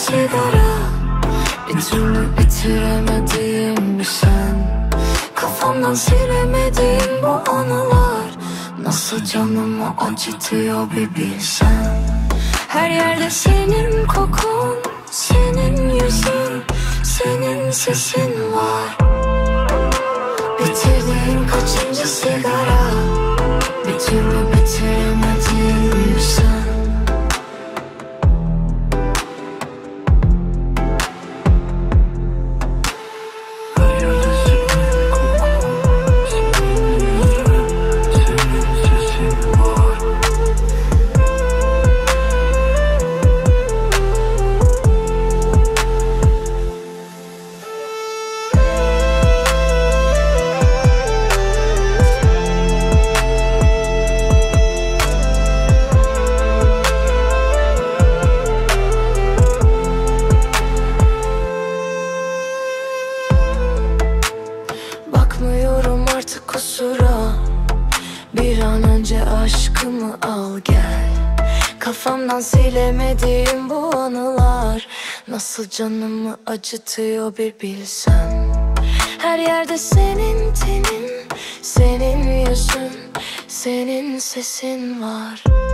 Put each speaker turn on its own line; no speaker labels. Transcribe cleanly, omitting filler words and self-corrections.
sigara, bir türlü bitiremediğim bir sen. Kafamdan silemediğim bu anılar nasıl canımı acıtıyor bir bilsen. Her yerde senin kokun, senin yüzün, senin sesin var. Bitirdiğim kaçıncı sigara, bir türlü bitiremediğim bir sen. Bakmıyorum artık kusura, bir an önce aşkımı al gel. Kafamdan silemediğim bu anılar nasıl canımı acıtıyor bir bilsen. Her yerde senin tenin, senin yüzün, senin sesin var.